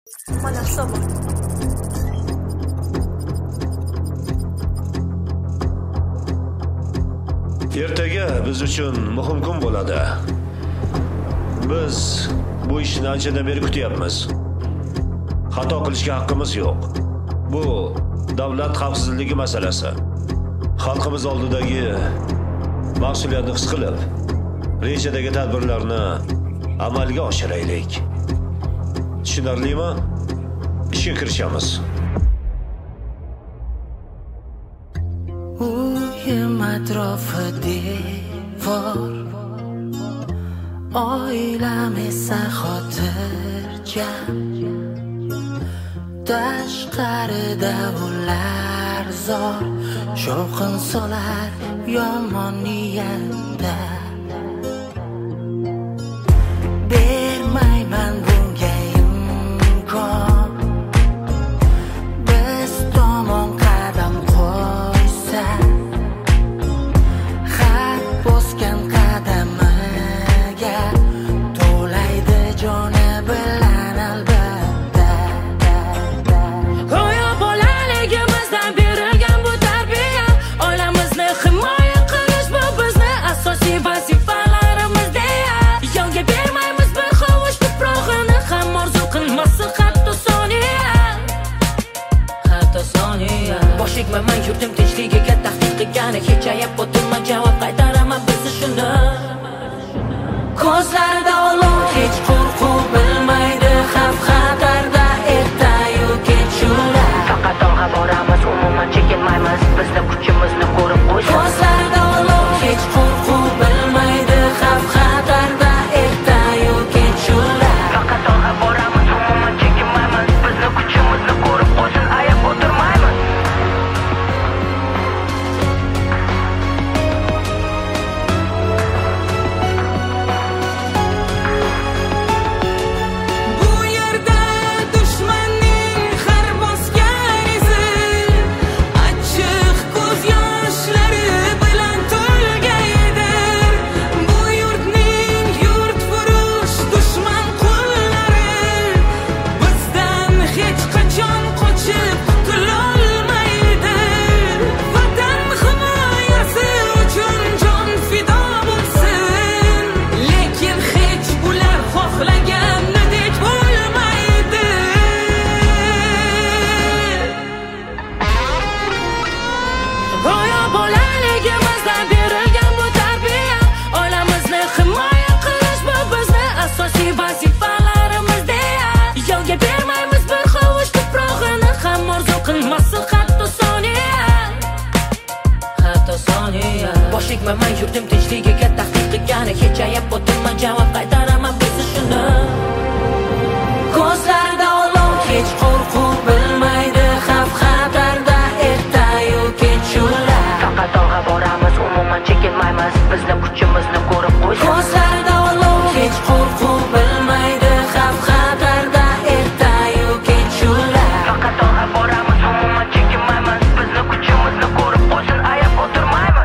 Mana hisobot. Ertaga biz uchun muhim kun bo'ladi. Biz bu ishni anchadan beri kutyapmiz. Xato qilishga haqqimiz yo'q. Bu davlat xavfsizligi masalasi. Xalqimiz oldidagi mas'uliyatni his qilib, rejadagi tadbirlarni amalga oshiraylik. Tushunarlimi? Ishga kirishamiz. Uyim atrofi devor, oilam esa xotirjam. Tashqarida ular zor, shovqin solar yomon niyatda. Bermayman bunga imkon, biz tomon qadam qo'ysa, xat bosgan qadamiga to'laydi joni bilan albatta. Go'yo bolaligimizdan berilgan bu tarbiya, oilamizni himoya qilish bu bizni asosiy vazifalarimiz deya. Yonga bermaymiz bir hovuch tuprog'ini ham orzu qilmasin hatto soniya. Bosh egmaman yurtim tinchligiga tahdid qilgani, kechayib o'tirma javob qaytaraman bizni shuni. Ko'zlarida olov, hech qo'rquv bilmaydi xavf xatarda ertayu kech ular. Faqat olg'a boramiz, umuman chekinmaymiz, bizni kuchimizni ko'rib qo'ysin. Ko'zlarida olov, hech qo'rquv bilmaydi xavf xatarda ertayu kech ular. Faqat olg'a boramiz, umuman chekinmaymiz, bizni kuchimizni ko'rib qo'ysin, ayab o'tirmaymiz. Bu yerda dushmanning har bosgan izi, achchiq ko'z yoshlari bilan to'lgaydir. Bu yurtning yurtfurush dushman qo'llari bizdan hech qachon qochib qutulolmaydi. Vatan himoyasi uchun jon fido bo'lsin, lekin hech ular xohlaganidek bo'lmaydi. Go'yo bolaligimizdan berilgan bu tarbiya, oilamizni himoya qilish bu bizni asosiy vazifalarimiz deya. Yonga bermaymiz bir hovuch tuprog'ini ham orzu qilmasin hatto soniya. Bosh egmaman yurtim tinchligiga tahdid qilgani, kechayib o'tirma javob qaytaraman bizni shuni. Ko'zlarida olov, hech qo'rquv bilmaydi xavf xatarda ertayu kech ular. Faqat olg'a boramiz, umuman chekinmaymiz, bizni kuchimizni ko'rib qo'ysin. Ko'zlarida olov, hech qo'rquv bilmaydi xavf xatarda ertayu kech ular. Faqat olg'a boramiz, umuman chekinmaymiz, bizni kuchimizni ko'rib qo'ysin, ayab o'tirmaymiz.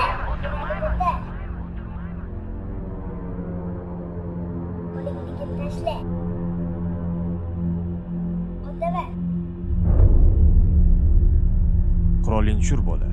Tashla. Otaver. Qurolling tushir bola.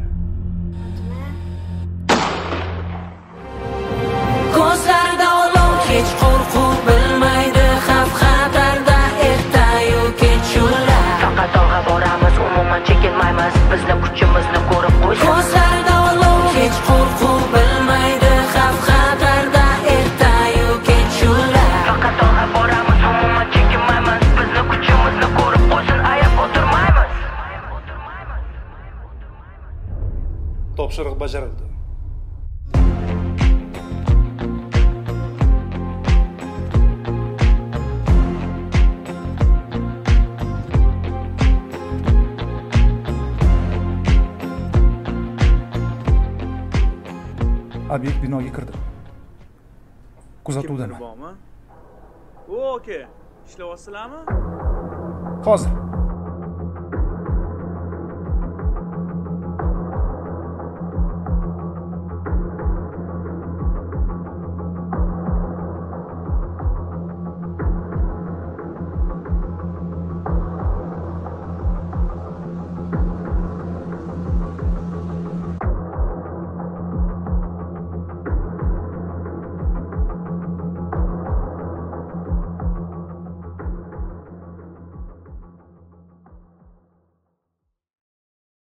Ko'zlarida olov, hech qo'rquv bilmaydi xavf xatarda ertayu kech ular. Faqat olg'a boramiz, umuman chekinmaymiz, bizni kuchimizni ko'rib qo'ysin. Ko'zlarida olov, hech qo'rquv bilmaydi xavf xatarda ertayu kech ular. Faqat olg'a boramiz, umuman chekinmaymiz, bizni kuchimizni ko'rib qo'ysin, ayab o'tirmaymiz. Topshiriq bajarildi. Obyekt binoga kirdi. Kuzatuvdaman. Bormi? O, aka, ishlayapsizlarmi? Hozir.